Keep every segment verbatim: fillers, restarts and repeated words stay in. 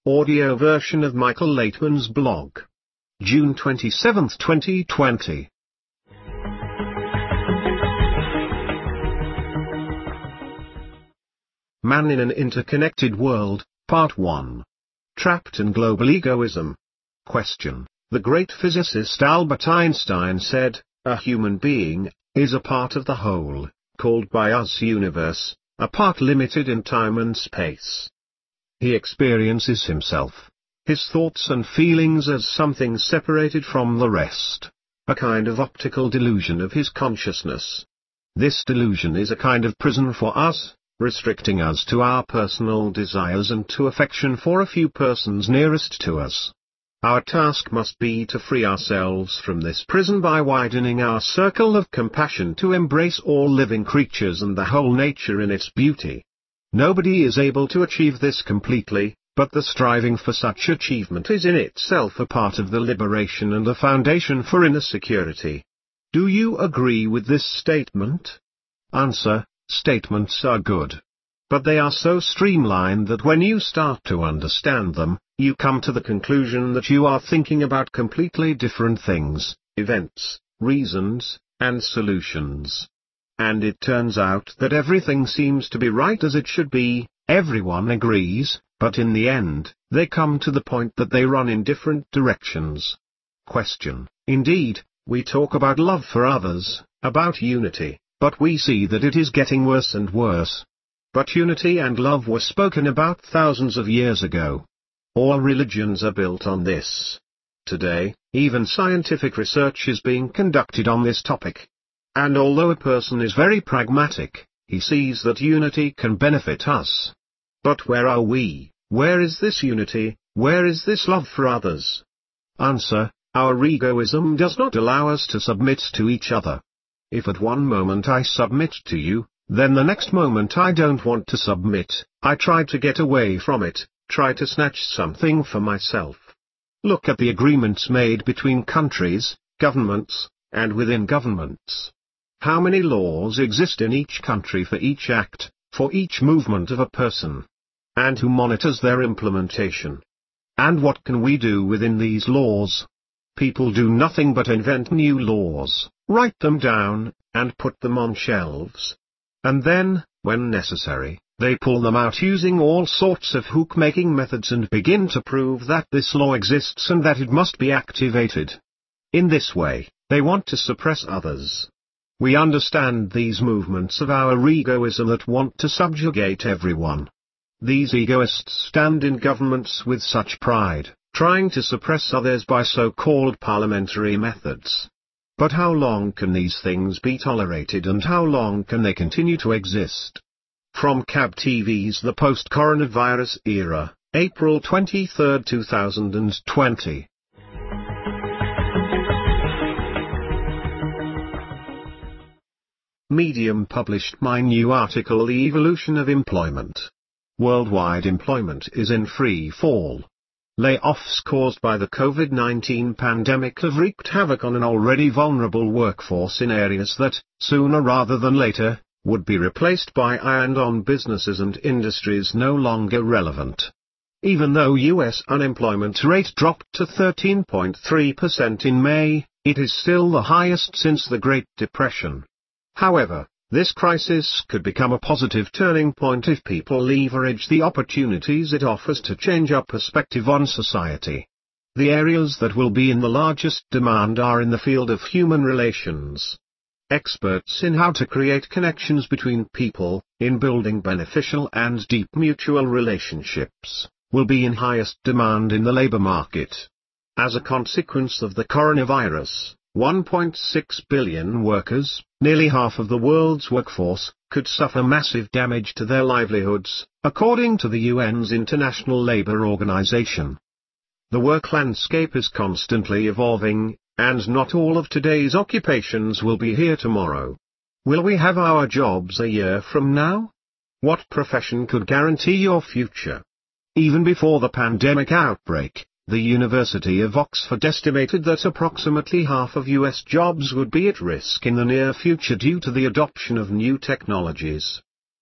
audio version of Michael Laitman's blog. June twenty-seventh, twenty twenty. Man in an Interconnected World, Part one. Trapped in Global Egoism. Question. The great physicist Albert Einstein said, a human being is a part of the whole, called by us universe, a part limited in time and space. He experiences himself, his thoughts and feelings as something separated from the rest, a kind of optical delusion of his consciousness. This delusion is a kind of prison for us, restricting us to our personal desires and to affection for a few persons nearest to us. Our task must be to free ourselves from this prison by widening our circle of compassion to embrace all living creatures and the whole nature in its beauty. Nobody is able to achieve this completely, but the striving for such achievement is in itself a part of the liberation and a foundation for inner security. Do you agree with this statement? Answer: statements are good. But they are so streamlined that when you start to understand them, you come to the conclusion that you are thinking about completely different things, events, reasons, and solutions. And it turns out that everything seems to be right as it should be, everyone agrees, but in the end, they come to the point that they run in different directions. Question. Indeed, we talk about love for others, about unity, but we see that it is getting worse and worse. But unity and love were spoken about thousands of years ago. All religions are built on this. Today, even scientific research is being conducted on this topic. And although a person is very pragmatic, he sees that unity can benefit us. But where are we? Where is this unity? Where is this love for others? Answer: our egoism does not allow us to submit to each other. If at one moment I submit to you, then the next moment I don't want to submit, I try to get away from it, try to snatch something for myself. Look at the agreements made between countries, governments, and within governments. How many laws exist in each country for each act, for each movement of a person? And who monitors their implementation? And what can we do within these laws? People do nothing but invent new laws, write them down, and put them on shelves. And then, when necessary, they pull them out using all sorts of hook-making methods and begin to prove that this law exists and that it must be activated. In this way, they want to suppress others. We understand these movements of our egoism that want to subjugate everyone. These egoists stand in governments with such pride, trying to suppress others by so-called parliamentary methods. But how long can these things be tolerated and how long can they continue to exist? From C A B T V's The Post-Coronavirus Era, April twenty-third, two thousand twenty. Medium published my new article, The Evolution of Employment. Worldwide employment is in free fall. Layoffs caused by the COVID nineteen pandemic have wreaked havoc on an already vulnerable workforce in areas that, sooner rather than later, would be replaced by ironed-on businesses and industries no longer relevant. Even though U S unemployment rate dropped to thirteen point three percent in May, it is still the highest since the Great Depression. However, this crisis could become a positive turning point if people leverage the opportunities it offers to change our perspective on society. The areas that will be in the largest demand are in the field of human relations. Experts in how to create connections between people, in building beneficial and deep mutual relationships, will be in highest demand in the labor market. As a consequence of the coronavirus, one point six billion workers, nearly half of the world's workforce, could suffer massive damage to their livelihoods, according to the U N's International Labour Organization. The work landscape is constantly evolving, and not all of today's occupations will be here tomorrow. Will we have our jobs a year from now? What profession could guarantee your future? Even before the pandemic outbreak, the University of Oxford estimated that approximately half of U S jobs would be at risk in the near future due to the adoption of new technologies.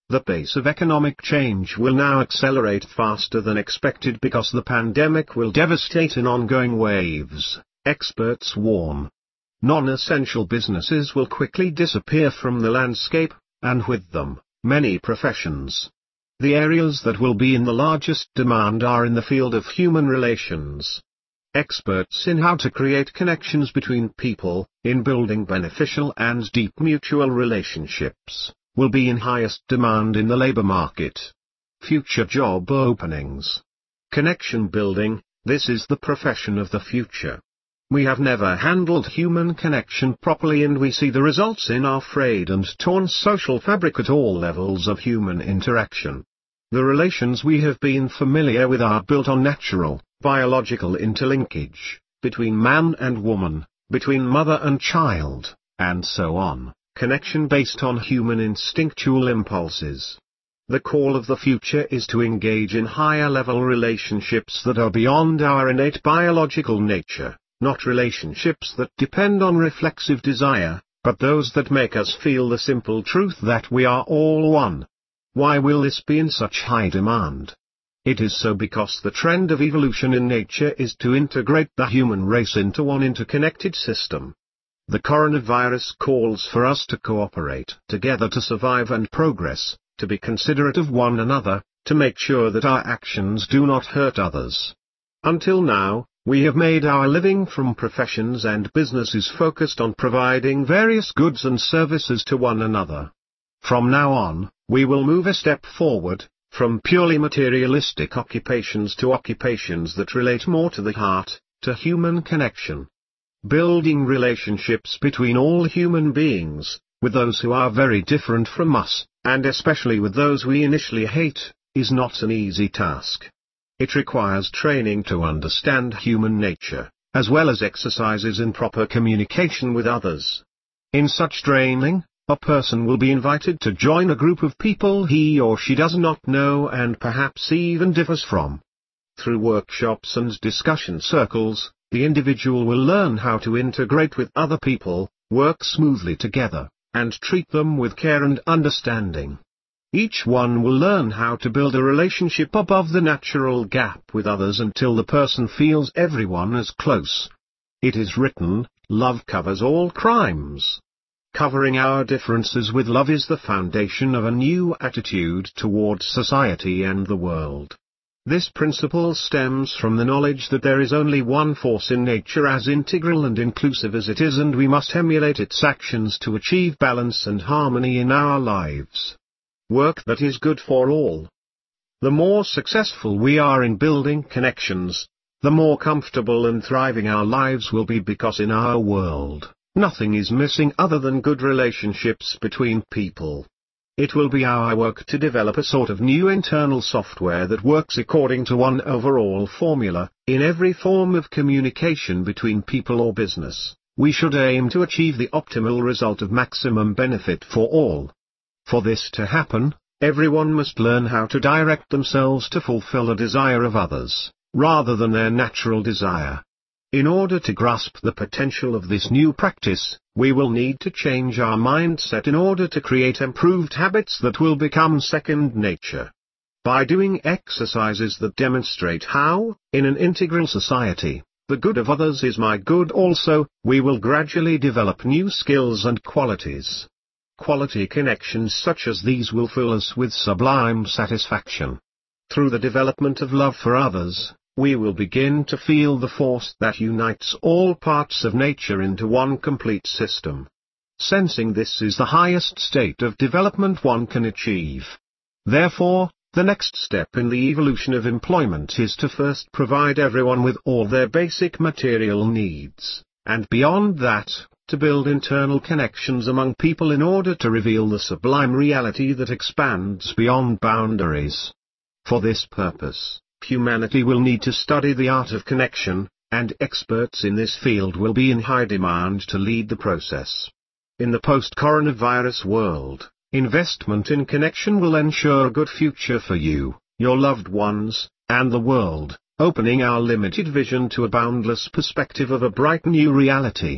The pace of economic change will now accelerate faster than expected because the pandemic will devastate in ongoing waves, experts warn. Non-essential businesses will quickly disappear from the landscape, and with them, many professions. The areas that will be in the largest demand are in the field of human relations. Experts in how to create connections between people, in building beneficial and deep mutual relationships, will be in highest demand in the labor market. Future job openings. Connection building, this is the profession of the future. We have never handled human connection properly, and we see the results in our frayed and torn social fabric at all levels of human interaction. The relations we have been familiar with are built on natural, biological interlinkage, between man and woman, between mother and child, and so on, connection based on human instinctual impulses. The call of the future is to engage in higher level relationships that are beyond our innate biological nature. Not relationships that depend on reflexive desire, but those that make us feel the simple truth that we are all one. Why will this be in such high demand? It is so because the trend of evolution in nature is to integrate the human race into one interconnected system. The coronavirus calls for us to cooperate together to survive and progress, to be considerate of one another, to make sure that our actions do not hurt others. Until now, we have made our living from professions and businesses focused on providing various goods and services to one another. From now on, we will move a step forward, from purely materialistic occupations to occupations that relate more to the heart, to human connection. Building relationships between all human beings, with those who are very different from us, and especially with those we initially hate, is not an easy task. It requires training to understand human nature, as well as exercises in proper communication with others. In such training, a person will be invited to join a group of people he or she does not know and perhaps even differs from. Through workshops and discussion circles, the individual will learn how to integrate with other people, work smoothly together, and treat them with care and understanding. Each one will learn how to build a relationship above the natural gap with others until the person feels everyone as close. It is written, love covers all crimes. Covering our differences with love is the foundation of a new attitude towards society and the world. This principle stems from the knowledge that there is only one force in nature as integral and inclusive as it is, and we must emulate its actions to achieve balance and harmony in our lives. Work that is good for all. The more successful we are in building connections, the more comfortable and thriving our lives will be, because in our world, nothing is missing other than good relationships between people. It will be our work to develop a sort of new internal software that works according to one overall formula. In every form of communication between people or business, we should aim to achieve the optimal result of maximum benefit for all. For this to happen, everyone must learn how to direct themselves to fulfill the desire of others, rather than their natural desire. In order to grasp the potential of this new practice, we will need to change our mindset in order to create improved habits that will become second nature. By doing exercises that demonstrate how, in an integral society, the good of others is my good also, we will gradually develop new skills and qualities. Quality connections such as these will fill us with sublime satisfaction. Through the development of love for others, we will begin to feel the force that unites all parts of nature into one complete system. Sensing this is the highest state of development one can achieve. Therefore, the next step in the evolution of employment is to first provide everyone with all their basic material needs, and beyond that, to build internal connections among people in order to reveal the sublime reality that expands beyond boundaries. For this purpose, humanity will need to study the art of connection, and experts in this field will be in high demand to lead the process. In the post-coronavirus world, investment in connection will ensure a good future for you, your loved ones, and the world, opening our limited vision to a boundless perspective of a bright new reality.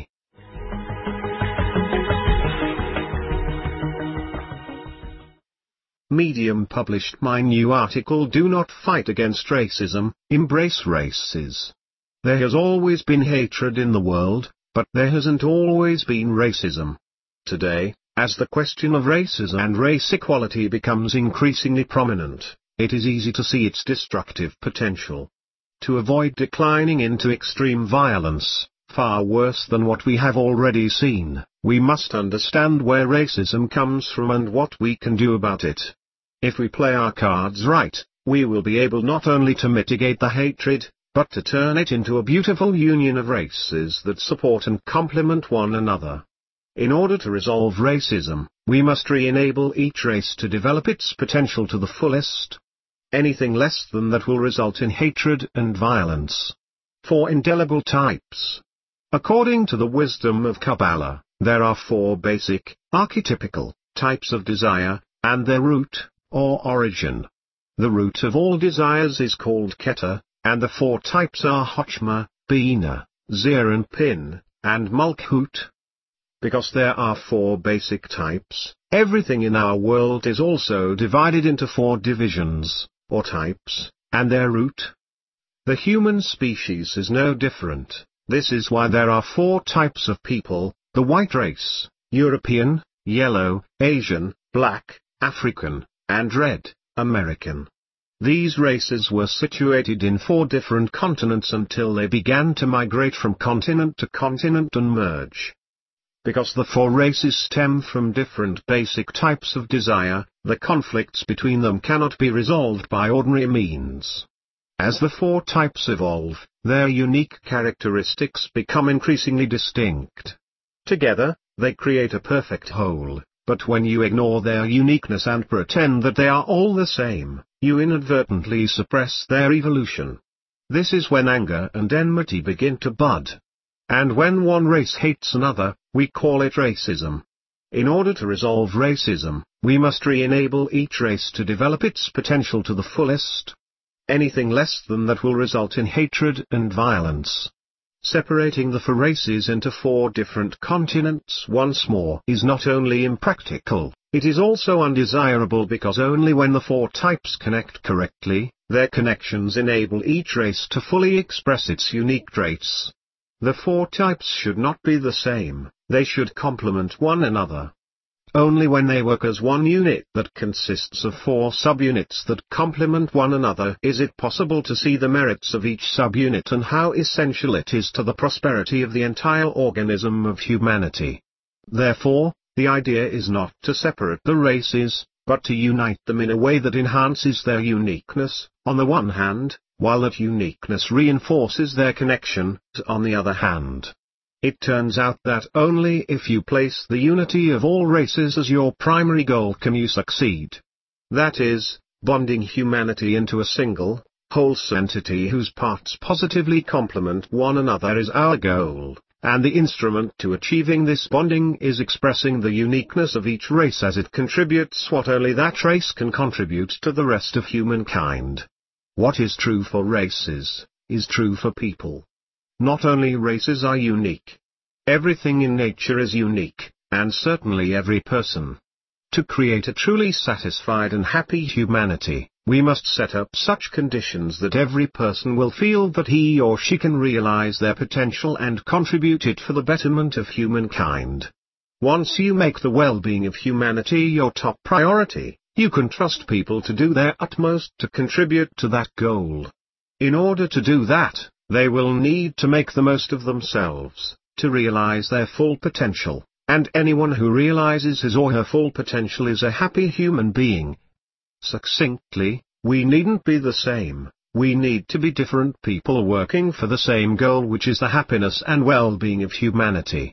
Medium published my new article "Do Not Fight Against Racism, Embrace Races." There has always been hatred in the world, but there hasn't always been racism. Today, as the question of racism and race equality becomes increasingly prominent, it is easy to see its destructive potential. To avoid declining into extreme violence, far worse than what we have already seen, we must understand where racism comes from and what we can do about it. If we play our cards right, we will be able not only to mitigate the hatred, but to turn it into a beautiful union of races that support and complement one another. In order to resolve racism, we must re-enable each race to develop its potential to the fullest. Anything less than that will result in hatred and violence. Four indelible types. According to the wisdom of Kabbalah, there are four basic, archetypical, types of desire, and their root, or origin. The root of all desires is called Keter, and the four types are Chochmah, Bina, Zeir Anpin, and Malkut. Because there are four basic types, everything in our world is also divided into four divisions, or types, and their root. The human species is no different. This is why there are four types of people: the white race, European, yellow, Asian, black, African, and red, American. These races were situated in four different continents until they began to migrate from continent to continent and merge. Because the four races stem from different basic types of desire, the conflicts between them cannot be resolved by ordinary means. As the four types evolve, their unique characteristics become increasingly distinct. Together, they create a perfect whole, but when you ignore their uniqueness and pretend that they are all the same, you inadvertently suppress their evolution. This is when anger and enmity begin to bud. And when one race hates another, we call it racism. In order to resolve racism, we must re-enable each race to develop its potential to the fullest. Anything less than that will result in hatred and violence. Separating the four races into four different continents once more is not only impractical, it is also undesirable, because only when the four types connect correctly, their connections enable each race to fully express its unique traits. The four types should not be the same, they should complement one another. Only when they work as one unit that consists of four subunits that complement one another is it possible to see the merits of each subunit and how essential it is to the prosperity of the entire organism of humanity. Therefore, the idea is not to separate the races, but to unite them in a way that enhances their uniqueness, on the one hand, while that uniqueness reinforces their connection, on the other hand. It turns out that only if you place the unity of all races as your primary goal can you succeed. That is, bonding humanity into a single, wholesome entity whose parts positively complement one another is our goal, and the instrument to achieving this bonding is expressing the uniqueness of each race as it contributes what only that race can contribute to the rest of humankind. What is true for races, is true for people. Not only races are unique. Everything in nature is unique, and certainly every person. To create a truly satisfied and happy humanity, we must set up such conditions that every person will feel that he or she can realize their potential and contribute it for the betterment of humankind. Once you make the well-being of humanity your top priority, you can trust people to do their utmost to contribute to that goal. In order to do that, they will need to make the most of themselves, to realize their full potential, and anyone who realizes his or her full potential is a happy human being. Succinctly, we needn't be the same, we need to be different people working for the same goal, which is the happiness and well-being of humanity.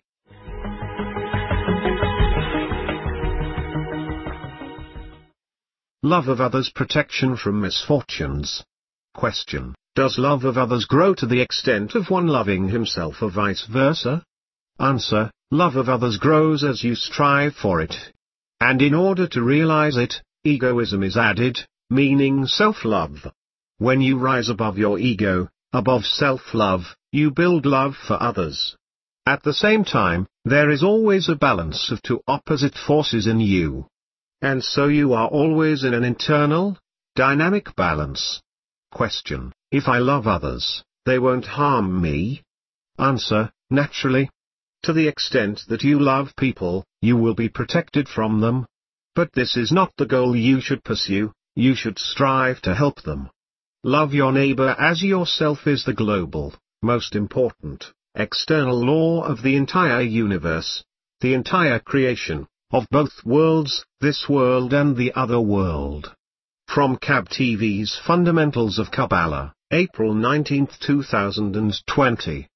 Love of others, protection from misfortunes. Question: does love of others grow to the extent of one loving himself or vice versa? Answer: love of others grows as you strive for it. And in order to realize it, egoism is added, meaning self-love. When you rise above your ego, above self-love, you build love for others. At the same time, there is always a balance of two opposite forces in you. and so you are always in an internal, dynamic balance. Question: if I love others, they won't harm me? Answer: naturally. To the extent that you love people, you will be protected from them. But this is not the goal you should pursue. You should strive to help them. Love your neighbor as yourself is the global, most important, external law of the entire universe, the entire creation, of both worlds, this world and the other world. From C A B T V's Fundamentals of Kabbalah, April nineteenth two thousand twenty.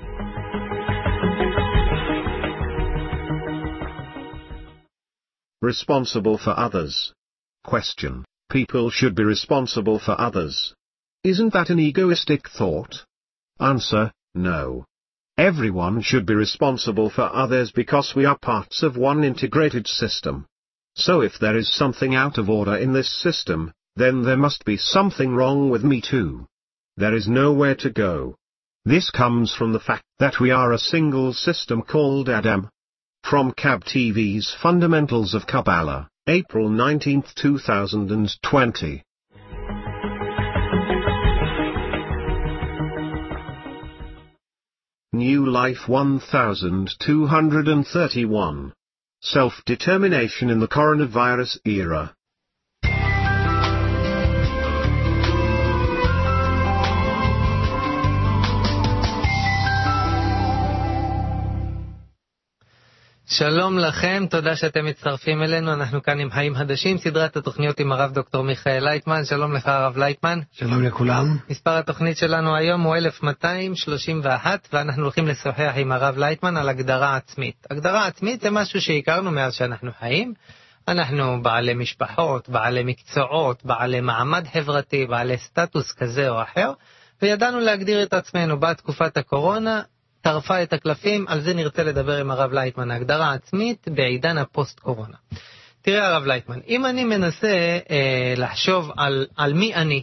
Responsible for others. Question: people should be responsible for others. Isn't that an egoistic thought? Answer: no. Everyone should be responsible for others because we are parts of one integrated system. So if there is something out of order in this system, then there must be something wrong with me too. There is nowhere to go. This comes from the fact that we are a single system called Adam. From C A B T V's Fundamentals of Kabbalah, April nineteenth two thousand twenty. New Life one thousand two hundred thirty-one. Self-determination in the coronavirus era. שלום לכם, תודה שאתם מצטרפים אלינו, אנחנו כאן עם חיים חדשים, סדרת התוכניות עם הרב דוקטור מיכאל לייטמן. שלום לך הרב לייטמן. שלום לכולם. מספר התוכנית שלנו היום הוא אלף מאתיים שלושים ואחת, ואנחנו הולכים לשוחח עם הרב לייטמן על הגדרה עצמית. הגדרה עצמית זה משהו שהכרנו מאז שאנחנו חיים. אנחנו בעלי משפחות, בעלי מקצועות, בעלי מעמד חברתי, בעלי סטטוס כזה או אחר, וידענו להגדיר את עצמנו. בתקופת הקורונה טרפה את הקלפים, על זה נרצה לדבר עם הרב לייטמן, ההגדרה העצמית בעידן הפוסט-קורונה. תראה הרב לייטמן, אם אני מנסה אה, לחשוב על, על מי אני,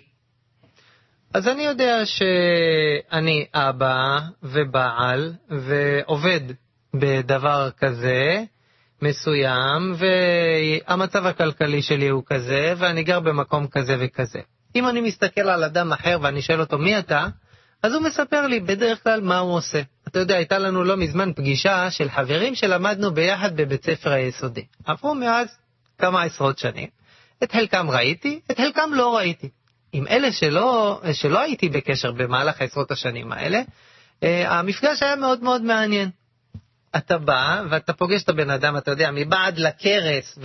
אז אני יודע שאני אבא ובעל ועובד בדבר כזה מסוים, והמצב הכלכלי שלי הוא כזה, ואני גר במקום כזה וכזה. אם אני מסתכל על אדם אחר ואני שואל אותו מי אתה, אז הוא מספר לי בדרך כלל מה הוא עושה. אתה יודע, הייתה לנו לא מזמן פגישה של חברים שלמדנו ביחד בבית ספר היסודי. עברו מאז כמה עשרות שנים. את חלקם ראיתי, את חלקם לא ראיתי. עם אלה שלא, שלא הייתי בקשר במהלך עשרות השנים האלה, המפגש היה מאוד מאוד מעניין. אתה בא ואתה פוגש את הבן אדם, אתה יודע, מבעד לקרס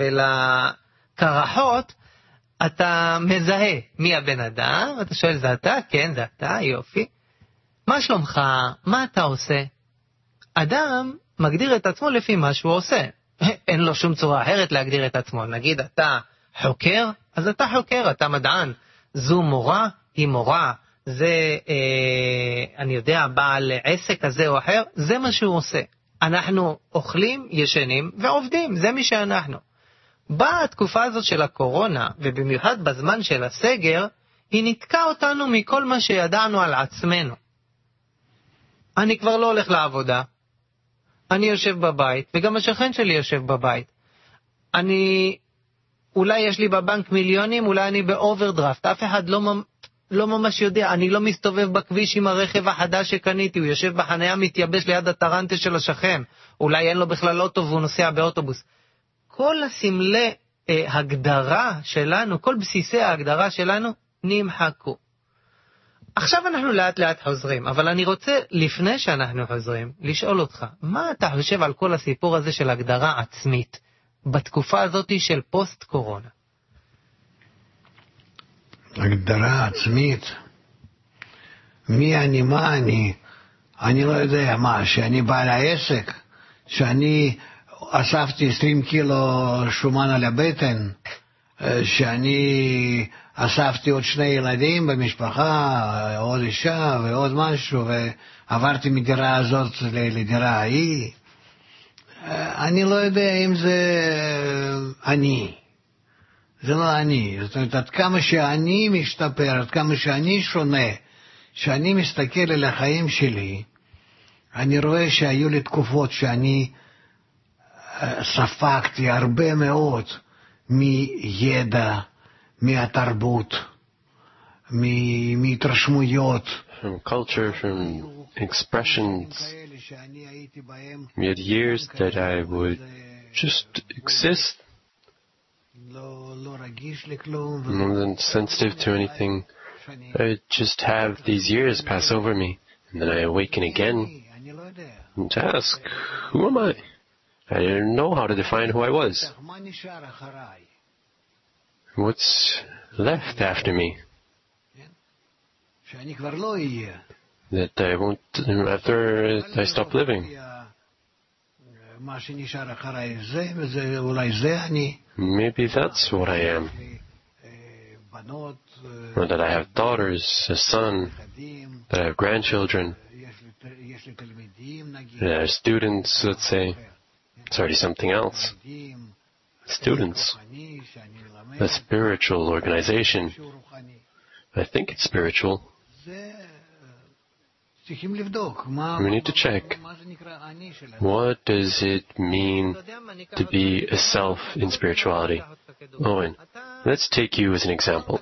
ולקרחות, אתה מזהה מי הבן אדם, אתה שואל, זה אתה? כן, זה אתה, יופי. מה שלומך? מה אתה עושה? אדם מגדיר את עצמו לפי מה שהוא עושה. אין לו שום צורה אחרת להגדיר את עצמו. נגיד, אתה חוקר? אז אתה חוקר, אתה מדען. זו מורה? היא מורה. זה, אה, אני יודע, בעל עסק כזה או אחר? זה מה שהוא עושה. אנחנו אוכלים, ישנים ועובדים. זה מי שאנחנו. בתקופה הזאת של הקורונה, ובמיוחד בזמן של הסגר, היא נתקעה אותנו מכל מה שידענו על עצמנו. אני כבר לא הולך לעבודה, אני יושב בבית, וגם השכן שלי יושב בבית. אני, אולי יש לי בבנק מיליונים, אולי אני באוברדרפט, אף אחד לא, לא ממש יודע, אני לא מסתובב בכביש עם הרכב החדש שקניתי, הוא יושב בחניה מתייבש ליד הטרנטה של השכן, אולי אין לו בכלל אוטו והוא נוסע באוטובוס. כל הסמלי אה, הגדרה שלנו, כל בסיסי ההגדרה שלנו נמחקו. עכשיו אנחנו לאט לאט חוזרים, אבל אני רוצה לפני שאנחנו חוזרים לשאול אותך, מה אתה חושב על כל הסיפור הזה של הגדרה עצמית בתקופה הזאת של פוסט קורונה? הגדרה עצמית? מי אני, מה אני? אני לא יודע מה, שאני בעל העסק, שאני אספתי עשרים קילו שומן על הבטן, שאני אספתי עוד שני ילדים במשפחה, עוד אישה ועוד משהו, ועברתי מדירה הזאת לדירה ההיא. אני לא יודע אם זה אני. זה לא אני. זאת אומרת, עד כמה שאני משתפר, עד כמה שאני שונה, שאני מסתכל על החיים שלי, אני רואה שהיו לי תקופות שאני ספקתי הרבה מאוד מידע, מהתרבות, מהתרשמויות. From culture, from expressions. We had years that I would just exist. I wasn't sensitive to anything. I just have these years pass over me, and then I awaken again and ask, who am I? I didn't know how to define who I was. What's left after me? That I won't, after I stop living. Maybe that's what I am. Or that I have daughters, a son, that I have grandchildren, that I have students, let's say. It's already something else. Students. A spiritual organization. I think it's spiritual. We need to check. What does it mean to be a self in spirituality? Owen, let's take you as an example.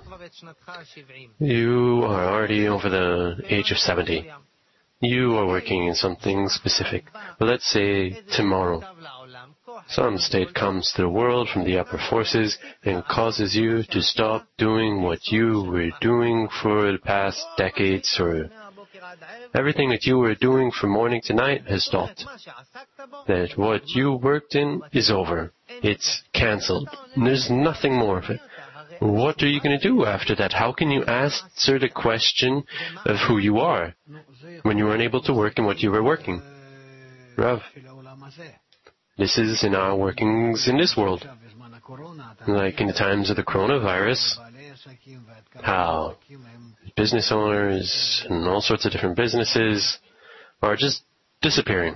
You are already over the age of seventy. You are working in something specific. But let's say tomorrow, some state comes to the world from the upper forces and causes you to stop doing what you were doing for the past decades, or everything that you were doing from morning to night has stopped. That what you worked in is over. It's cancelled. There's nothing more of it. What are you going to do after that? How can you answer the question of who you are when you were unable to work in what you were working? Rav, this is in our workings in this world. Like in the times of the coronavirus, how business owners and all sorts of different businesses are just disappearing.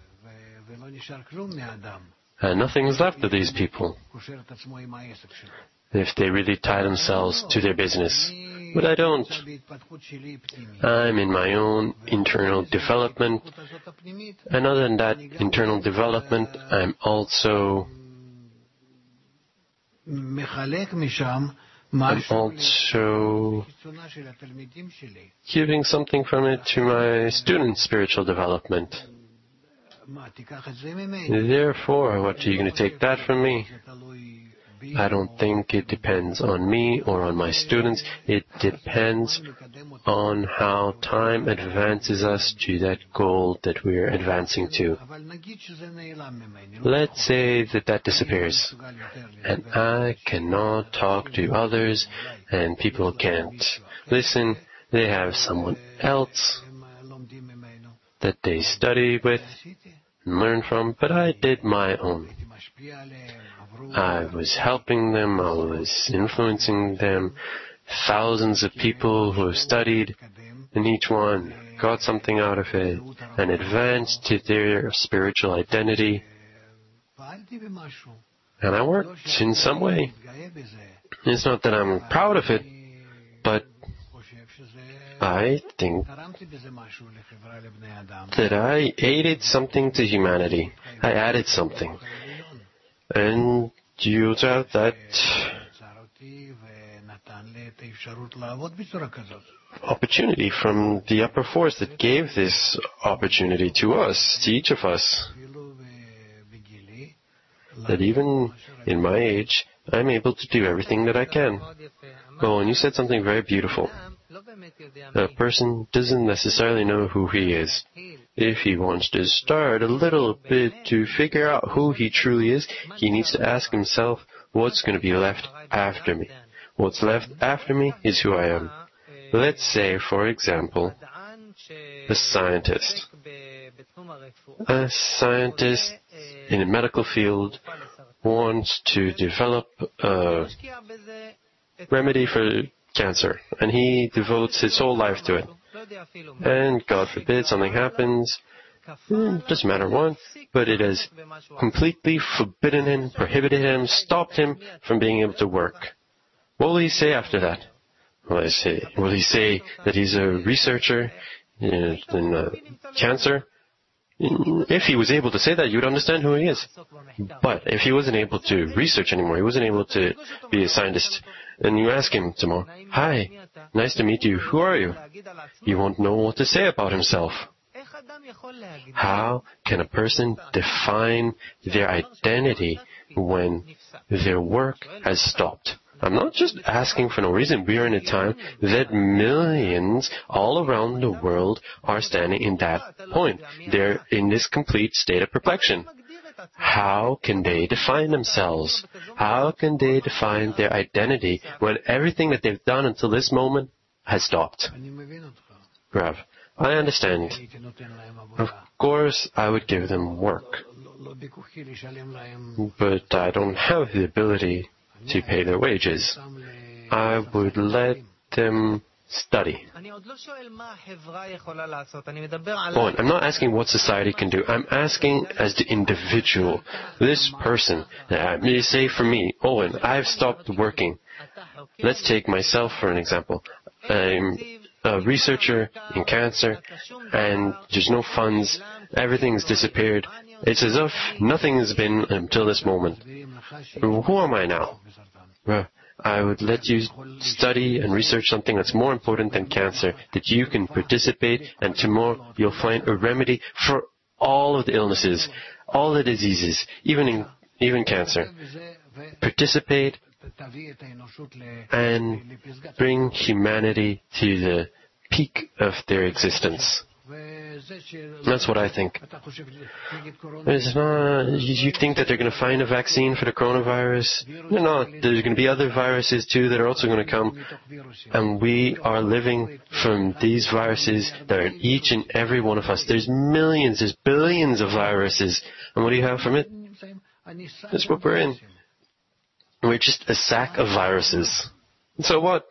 And nothing's left of these people if they really tie themselves to their business. But I don't. I'm in my own internal development. And other than that internal development, I'm also I'm also giving something from it to my students' spiritual development. Therefore, what are you going to take that from me? I don't think it depends on me or on my students. It depends on how time advances us to that goal that we're advancing to. Let's say that that disappears, and I cannot talk to others, and people can't listen. They have someone else that they study with and learn from, but I did my own. I was helping them, I was influencing them. Thousands of people who have studied, and each one got something out of it and advanced to their spiritual identity. And I worked in some way. It's not that I'm proud of it, but I think that I aided something to humanity. I added something. And due to that opportunity from the upper force that gave this opportunity to us, to each of us, that even in my age, I'm able to do everything that I can. Oh, and you said something very beautiful. A person doesn't necessarily know who he is. If he wants to start a little bit to figure out who he truly is, he needs to ask himself, what's going to be left after me? What's left after me is who I am. Let's say, for example, a scientist. A scientist in a medical field wants to develop a remedy for cancer, and he devotes his whole life to it. And God forbid something happens, it doesn't matter what, but it has completely forbidden him, prohibited him, stopped him from being able to work. What will he say after that? Will he say, will he say that he's a researcher in, in uh, cancer? If he was able to say that, you would understand who he is. But if he wasn't able to research anymore, he wasn't able to be a scientist, and you ask him tomorrow, "Hi, nice to meet you. Who are you?" He won't know what to say about himself. How can a person define their identity when their work has stopped? I'm not just asking for no reason. We are in a time that millions all around the world are standing in that point. They're in this complete state of perplexion. How can they define themselves? How can they define their identity when everything that they've done until this moment has stopped? Rav, I understand. Of course, I would give them work. But I don't have the ability to pay their wages. I would let them study. Oh, I'm not asking what society can do. I'm asking as the individual. This person, uh, say for me, Owen, I've stopped working. Let's take myself for an example. I'm a researcher in cancer, and there's no funds. Everything's disappeared. It's as if nothing has been until this moment. Who am I now? Well, I would let you study and research something that's more important than cancer, that you can participate, and tomorrow you'll find a remedy for all of the illnesses, all the diseases, even in, even cancer. Participate and bring humanity to the peak of their existence. That's what I think. It's not, you think that they're going to find a vaccine for the coronavirus? No, no. There's going to be other viruses too that are also going to come. And we are living from these viruses that are in each and every one of us. There's millions, there's billions of viruses. And what do you have from it? That's what we're in. We're just a sack of viruses. So what?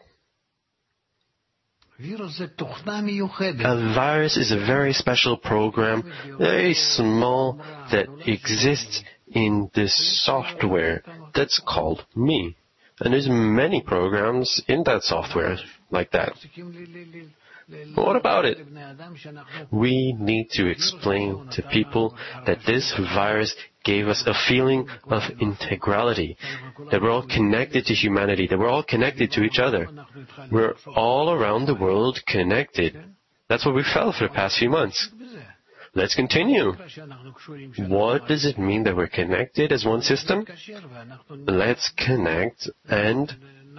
A virus is a very special program, very small, that exists in this software that's called me. And there's many programs in that software like that. What about it? We need to explain to people that this virus gave us a feeling of integrality, that we're all connected to humanity, that we're all connected to each other. We're all around the world connected. That's what we felt for the past few months. Let's continue. What does it mean that we're connected as one system? Let's connect and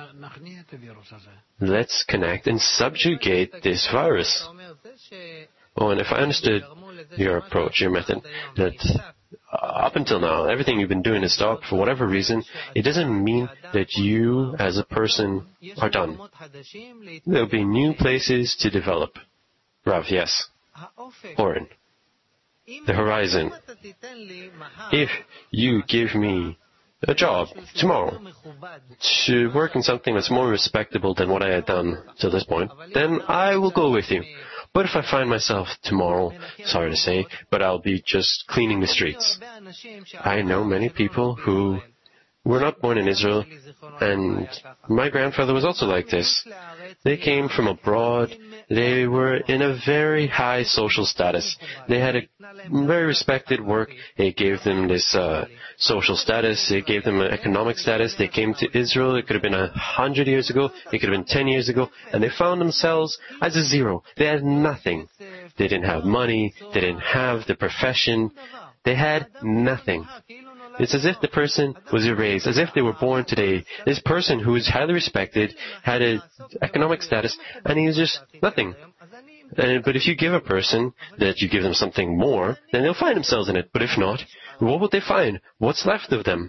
let's connect and subjugate this virus. Oh, and if I understood your approach, your method, that up until now, everything you've been doing is stopped for whatever reason, it doesn't mean that you as a person are done. There'll be new places to develop. Rav, yes. Oren. The horizon. If you give me a job tomorrow to work in something that's more respectable than what I had done till this point, then I will go with you. But if I find myself tomorrow, sorry to say, but I'll be just cleaning the streets. I know many people who were not born in Israel, and my grandfather was also like this. They came from abroad. They were in a very high social status. They had a very respected work. It gave them this uh, social status. It gave them an economic status. They came to Israel. It could have been a hundred years ago. It could have been ten years ago. And they found themselves as a zero. They had nothing. They didn't have money. They didn't have the profession. They had nothing. It's as if the person was erased, as if they were born today. This person who is highly respected, had an economic status, and he was just nothing. And, but if you give a person that you give them something more, then they'll find themselves in it. But if not, what would they find? What's left of them?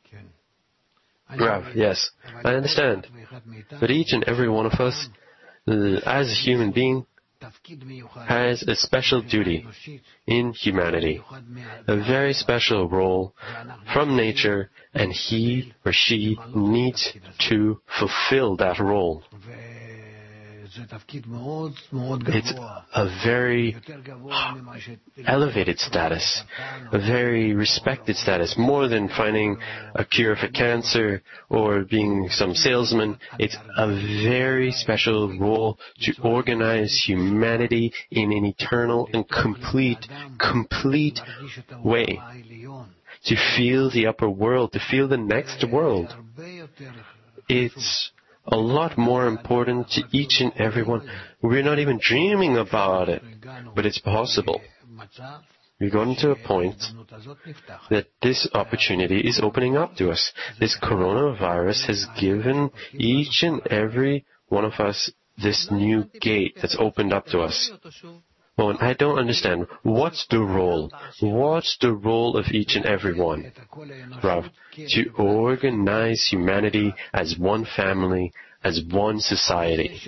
Rav, yes, I understand. But each and every one of us, uh, as a human being, has a special duty in humanity, a very special role from nature, and he or she needs to fulfill that role. It's a very elevated status, a very respected status, more than finding a cure for cancer or being some salesman. It's a very special role to organize humanity in an eternal and complete, complete way. To feel the upper world, to feel the next world. It's a lot more important to each and every one. We're not even dreaming about it, but it's possible. We've gotten to a point that this opportunity is opening up to us. This coronavirus has given each and every one of us this new gate that's opened up to us. Well, I don't understand. What's the role? What's the role of each and every one? Rav, to organize humanity as one family, as one society.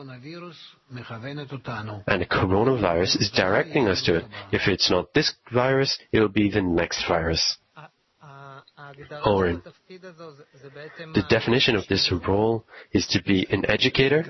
And the coronavirus is directing us to it. If it's not this virus, it'll be the next virus. Oren, the definition of this role is to be an educator.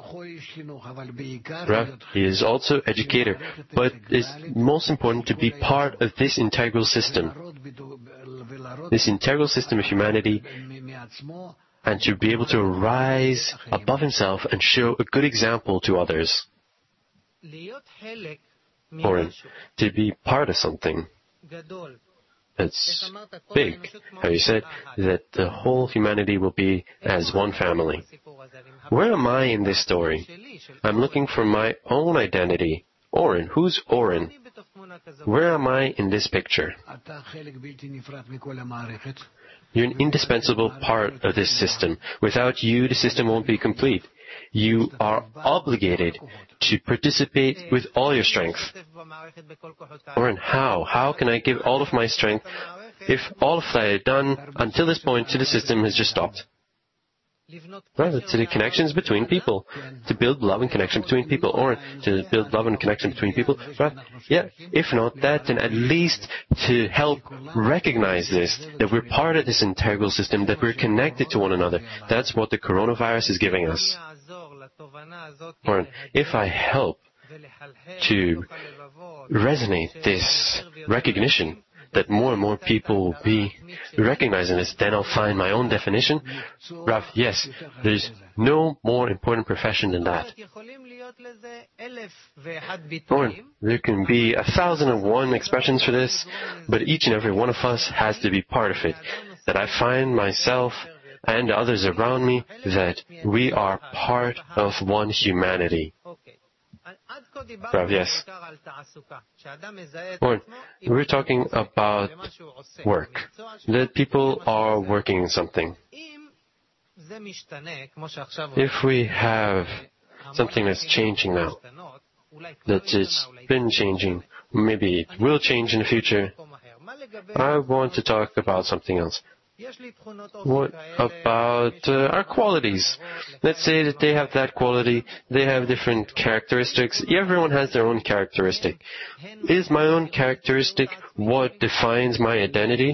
Rav, he is also educator, but it's most important to be part of this integral system, this integral system of humanity, and to be able to rise above himself and show a good example to others. Oren, to be part of something that's big. How you said that the whole humanity will be as one family. Where am I in this story? I'm looking for my own identity. Oren, who's Oren? Where am I in this picture? You're an indispensable part of this system. Without you, the system won't be complete. You are obligated to participate with all your strength. Oren, how? How can I give all of my strength if all of that I've done until this point to the system has just stopped? Right, to the connections between people, to build love and connection between people, or to build love and connection between people. Right? Yeah. If not that, then at least to help recognize this, that we're part of this integral system, that we're connected to one another. That's what the coronavirus is giving us. Or if I help to resonate this recognition, that more and more people will be recognizing this, then I'll find my own definition. Rav, yes, there's no more important profession than that. Or there can be a thousand and one expressions for this, but each and every one of us has to be part of it. That I find myself and others around me that we are part of one humanity. Rav, yes. Or we're talking about work, that people are working in something. If we have something that's changing now, that it's been changing, maybe it will change in the future, I want to talk about something else. What about uh, our qualities? Let's say that they have that quality, they have different characteristics. Everyone has their own characteristic. Is my own characteristic what defines my identity?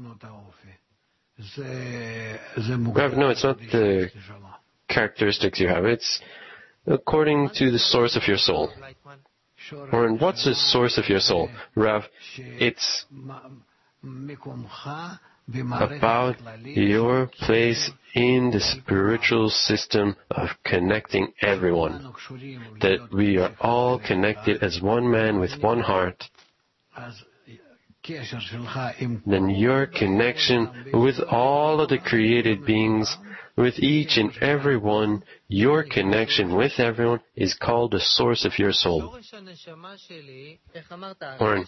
Rav, no, it's not the characteristics you have. It's according to the source of your soul. Or what's the source of your soul? Rav, it's about your place in the spiritual system of connecting everyone. That we are all connected as one man with one heart. Then your connection with all of the created beings, with each and every one, your connection with everyone is called the source of your soul. Or,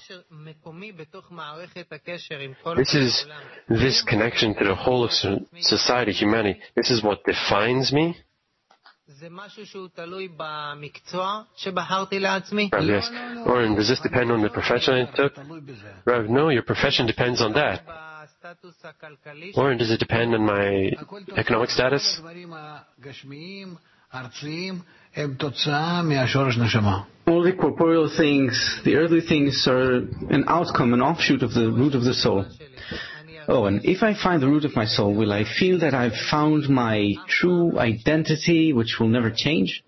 this is this connection to the whole of society, humanity. This is what defines me. Rav, yes. Or does this depend on the profession I took? Rav, no, your profession depends on that. Or does it depend on my economic status? All the corporeal things, the earthly things, are an outcome, an offshoot of the root of the soul. Oh, and if I find the root of my soul, will I feel that I've found my true identity, which will never change?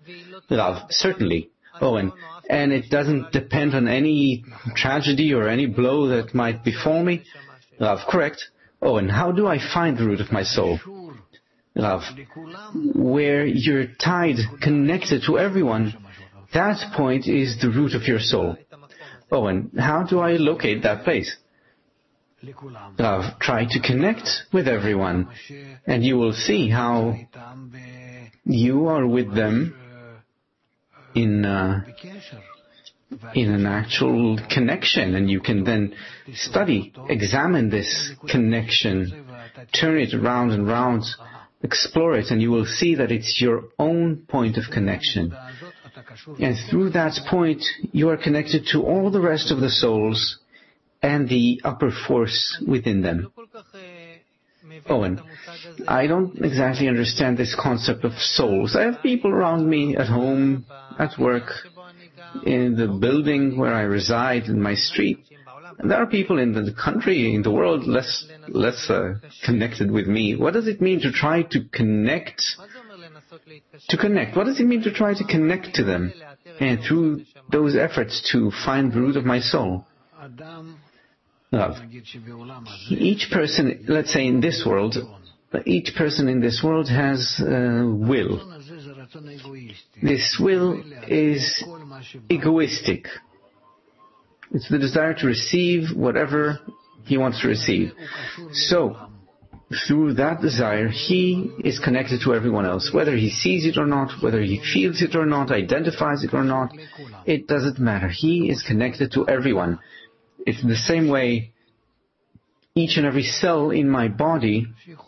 Rav, certainly. Owen, and it doesn't depend on any tragedy or any blow that might befall me? Rav, correct. Owen, how do I find the root of my soul? Rav, where you're tied, connected to everyone, that point is the root of your soul. Owen, how do I locate that place? Rav, try to connect with everyone, and you will see how you are with them in uh, in an actual connection, and you can then study, examine this connection, turn it round and round, explore it, and you will see that it's your own point of connection. And through that point, you are connected to all the rest of the souls and the upper force within them. Owen, I don't exactly understand this concept of souls. I have people around me at home, at work, in the building where I reside, in my street. And there are people in the country, in the world, less less uh, connected with me. What does it mean to try to connect? To connect. What does it mean to try to connect to them? And through those efforts to find the root of my soul. Love. Each person, let's say in this world, each person in this world has uh, will. This will is egoistic. It's the desire to receive whatever he wants to receive. So, through that desire, he is connected to everyone else. Whether he sees it or not, whether he feels it or not, identifies it or not, it doesn't matter. He is connected to everyone. It's the same way each and every cell in my body,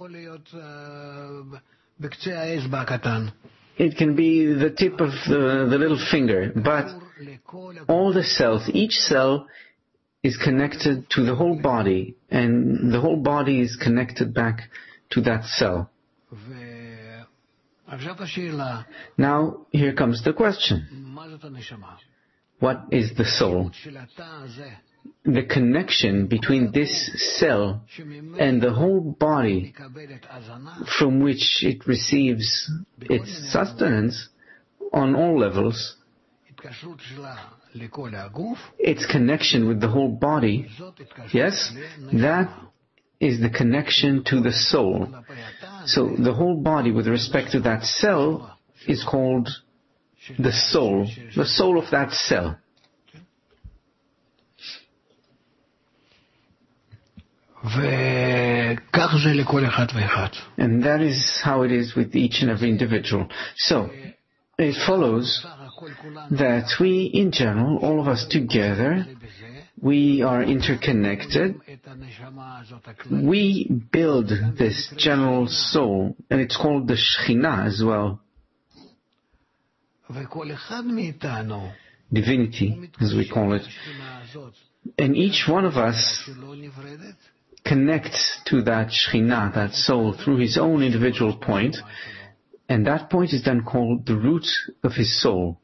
it can be the tip of the, the little finger, but all the cells, each cell is connected to the whole body, and the whole body is connected back to that cell. Now, here comes the question. What is the soul? The connection between this cell and the whole body from which it receives its sustenance on all levels, its connection with the whole body, yes, that is the connection to the soul. So the whole body with respect to that cell is called the soul, the soul of that cell. And that is how it is with each and every individual. So, it follows that we, in general, all of us together, we are interconnected. We build this general soul, and it's called the Shekhinah as well. Divinity, as we call it. And each one of us connects to that Shekhinah, that soul, through his own individual point, and that point is then called the root of his soul.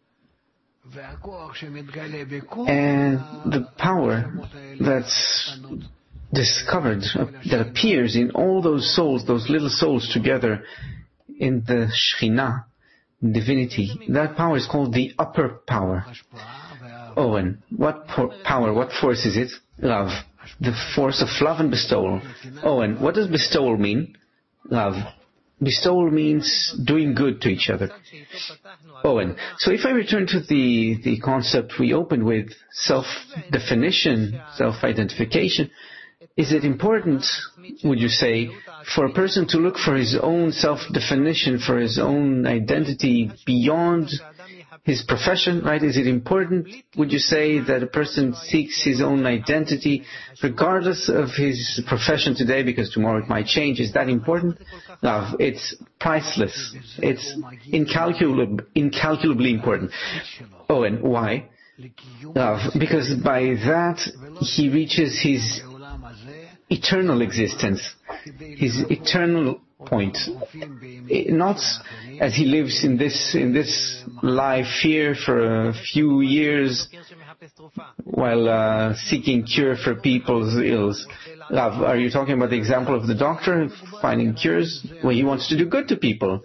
And the power that's discovered, uh, that appears in all those souls, those little souls together in the Shekhinah, divinity, that power is called the upper power. Oh, and what por- power, what force is it? Love. The force of love and bestowal. Oh, and what does bestowal mean? Love. Bestowal means doing good to each other. Oh, and so if I return to the, the concept we opened with, self-definition, self-identification, is it important, would you say, for a person to look for his own self-definition, for his own identity beyond his profession, right? Is it important, would you say, that a person seeks his own identity regardless of his profession today, because tomorrow it might change? Is that important? No, it's priceless. It's incalculable, incalculably important. Oh, and why? No, because by that he reaches his eternal existence, his eternal point. Not as he lives in this in this life here for a few years while uh, seeking cure for people's ills. Rav, are you talking about the example of the doctor finding cures? Well, he wants to do good to people.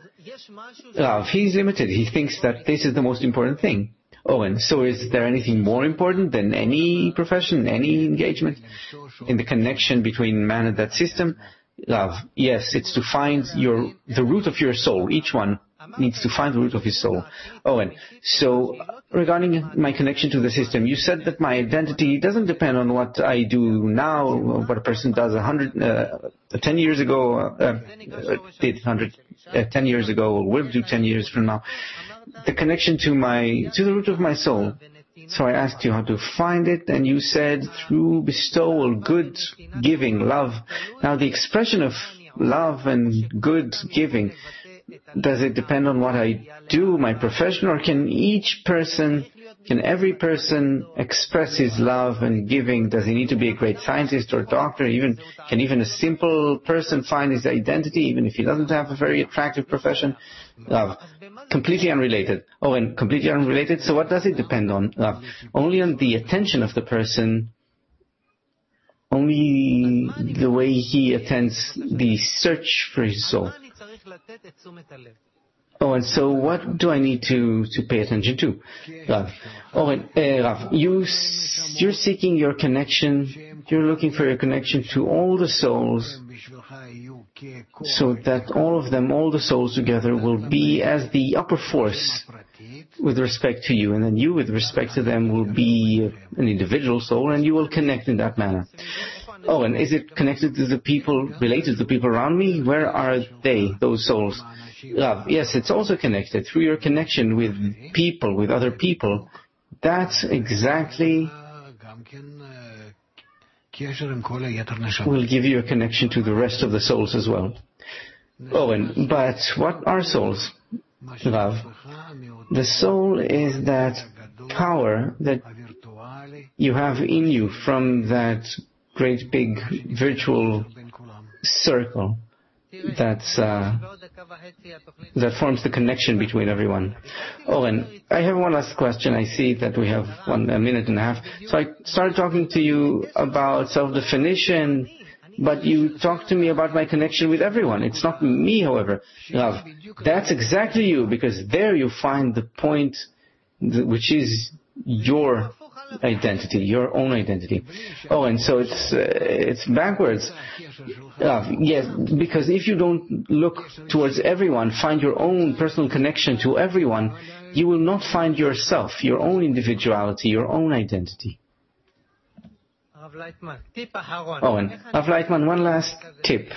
Rav, he's limited. He thinks that this is the most important thing. Oh, and so is there anything more important than any profession, any engagement in the connection between man and that system? Rav, yes, it's to find your the root of your soul. Each one needs to find the root of his soul. Oh, and so regarding my connection to the system, you said that my identity doesn't depend on what I do now, what a person does a hundred, uh, ten years ago, uh, did hundred, uh, ten years ago, or will do ten years from now. The connection to my, to the root of my soul. So I asked you how to find it, and you said through bestowal, good giving, love. Now the expression of love and good giving, does it depend on what I do, my profession, or can each person, can every person express his love and giving? Does he need to be a great scientist or doctor? Even can even a simple person find his identity, even if he doesn't have a very attractive profession? Love. Completely unrelated. Oh, and completely unrelated, so what does it depend on? Love. Only on the attention of the person, only the way he attends the search for his soul. Oh, and so what do I need to, to pay attention to? Rav. Oh, and uh, Rav, you, you're seeking your connection, you're looking for your connection to all the souls, so that all of them, all the souls together will be as the upper force with respect to you, and then you with respect to them will be an individual soul, and you will connect in that manner. Oh, and is it connected to the people, related to the people around me? Where are they, those souls? Love. Yes, it's also connected through your connection with people, with other people. That's exactly will give you a connection to the rest of the souls as well. Oh, and but what are souls? Love. The soul is that power that you have in you from that great big virtual circle that's, uh, that forms the connection between everyone. Oh, and I have one last question. I see that we have one a minute and a half. So I started talking to you about self-definition, but you talked to me about my connection with everyone. It's not me, however. Love. That's exactly you, because there you find the point which is your identity, your own identity. Oh, and so it's uh, it's backwards. Uh, yes, because if you don't look towards everyone, find your own personal connection to everyone, you will not find yourself, your own individuality, your own identity. Oh, and Rav Leitman, one last tip.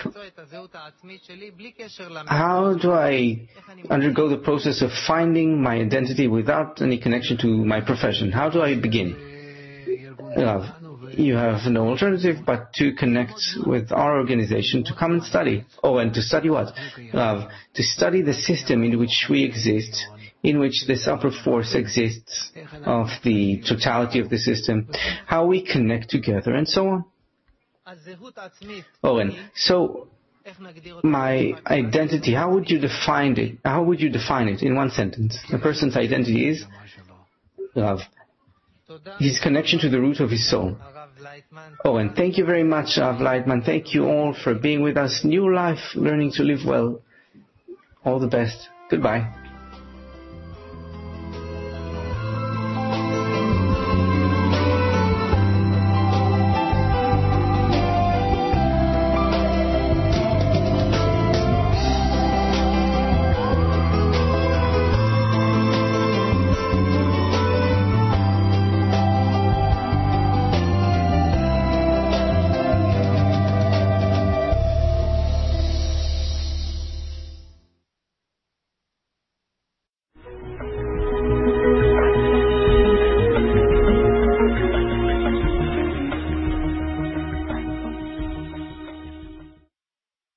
How do I undergo the process of finding my identity without any connection to my profession? How do I begin? Rav, you have no alternative but to connect with our organization to come and study. Oh, and to study what? Rav, to study the system in which we exist, in which this upper force exists, of the totality of the system, how we connect together, and so on. Oh, and so my identity, how would you define it? How would you define it in one sentence? A person's identity is love, his connection to the root of his soul. Oh, and thank you very much, Rav Leitman. Thank you all for being with us. New life, learning to live well. All the best. Goodbye.